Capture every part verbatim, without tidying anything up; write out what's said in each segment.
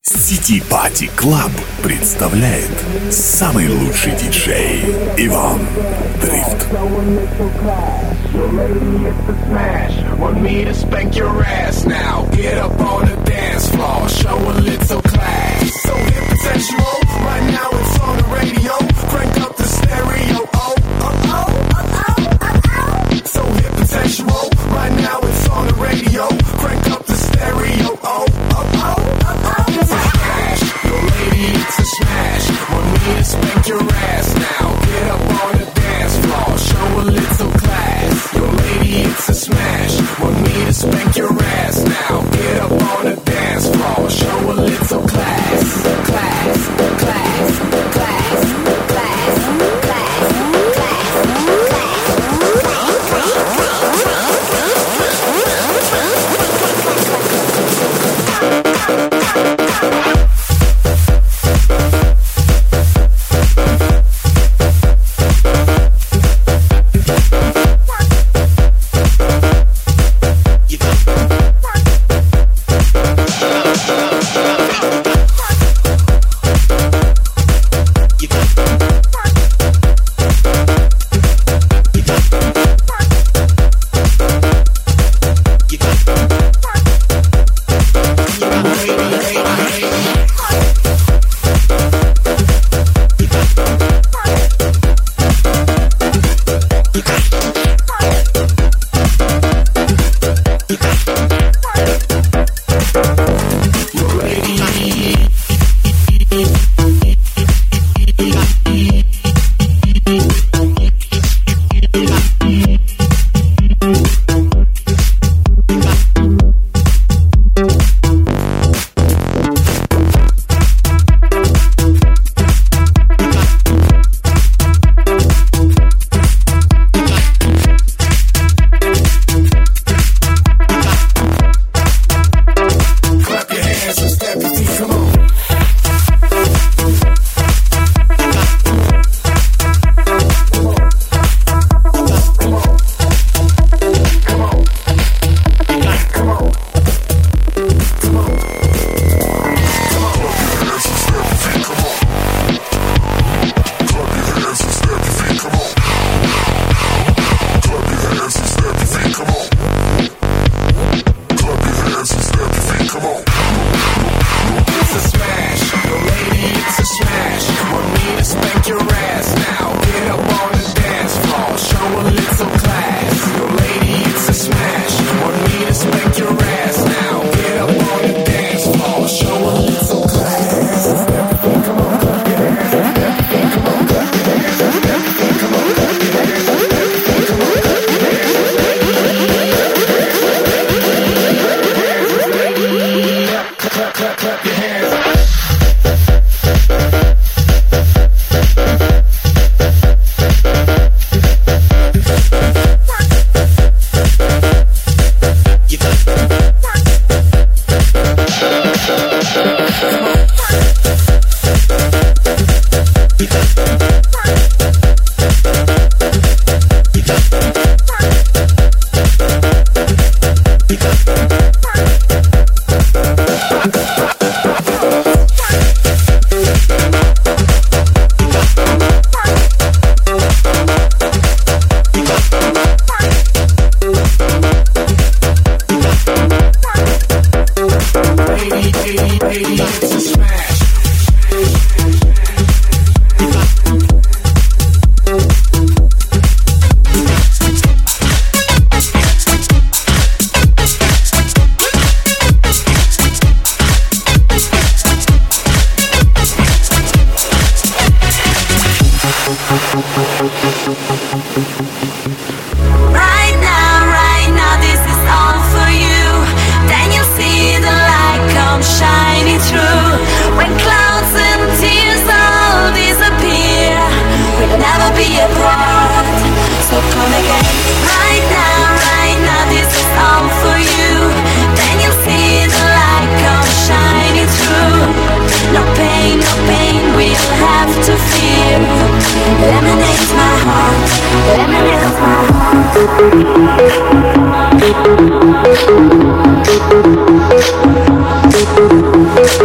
City Party Club представляет самый лучший диджей Иван Дрифт. Want me to spank your ass now? Get up on the dance floor, show a little class. So hip and sensual, right now it's on the radio. Crank up the stereo. Oh, oh, oh, oh, oh, oh. So hip and sensual, right now it's on the radio. Crank up the stereo. Oh, oh, oh, oh, oh. Smash, your lady, it's a smash. Want me to spank your ass now? Get up on the dance floor, show a little class. Your lady, it's a smash. Want me to spank your ass now? Get up on the dance floor, show a little class. Class, class, class, class, class, lemonade my heart, lemonade my heart.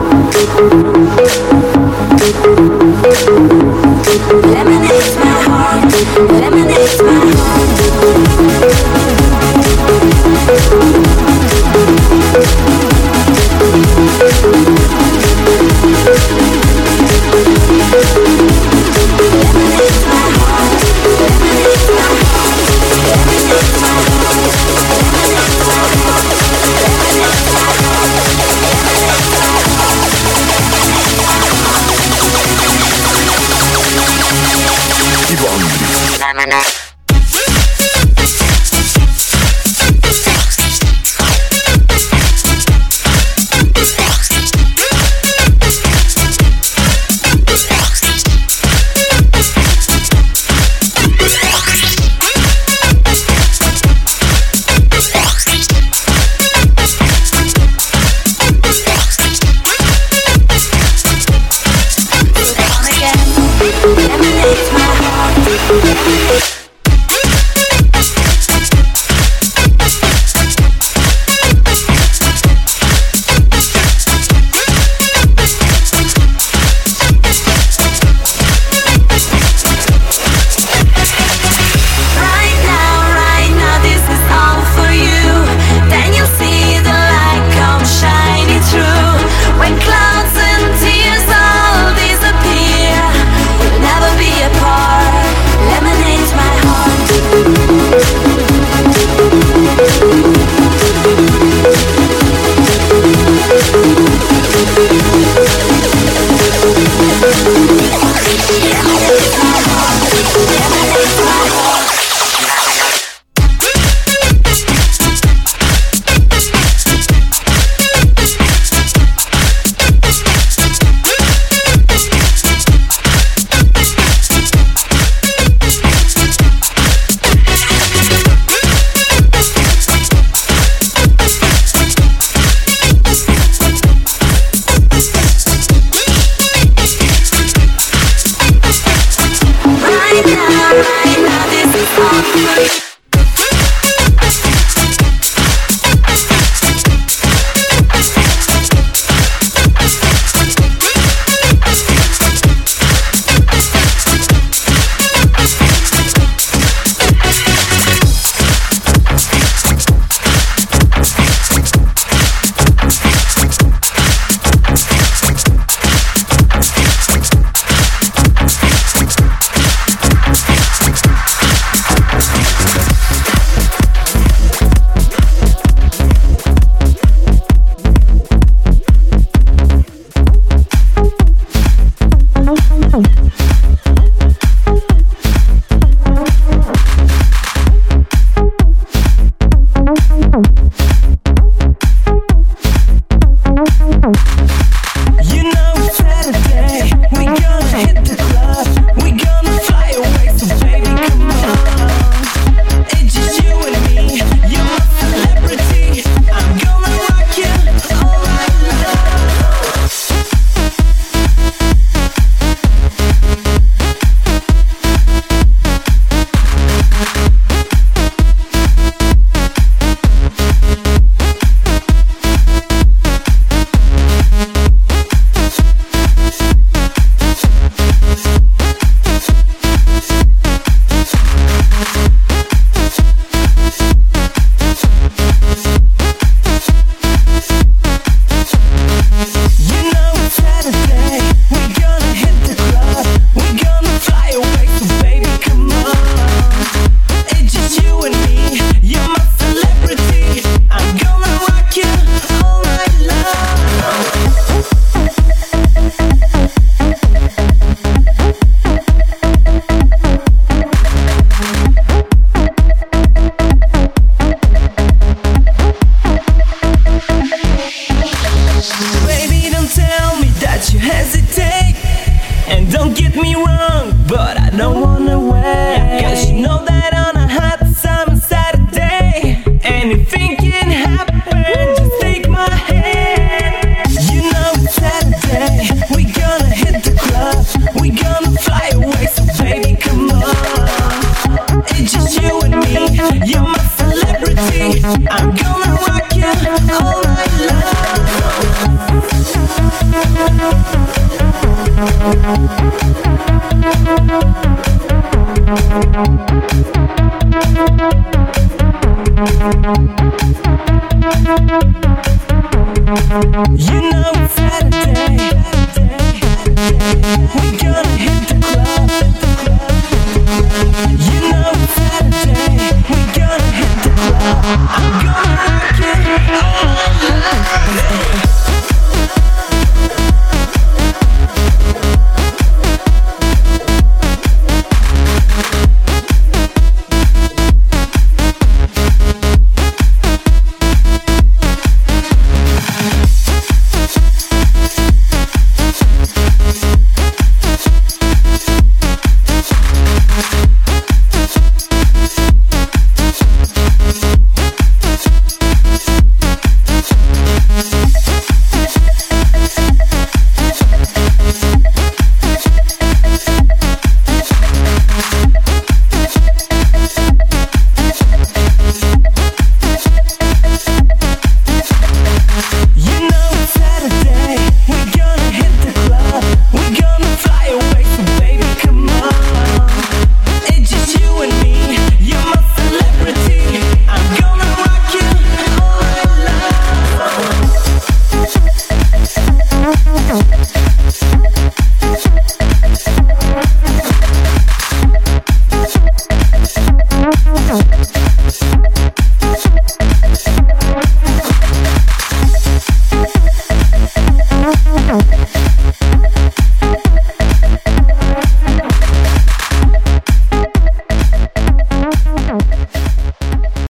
I'm gonna rock you all night long. You know Saturday, we gonna